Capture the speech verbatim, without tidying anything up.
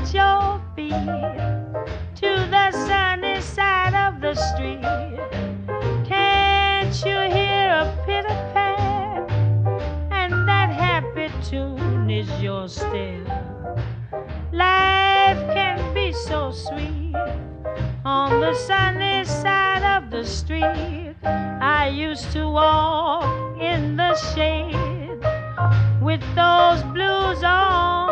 at your feet to the sunny side of the street. Can't you hear a pitter-pat? And that happy tune is your step. Life can be so sweet on the sunny side of the street. I used to walk in the shade with those blues on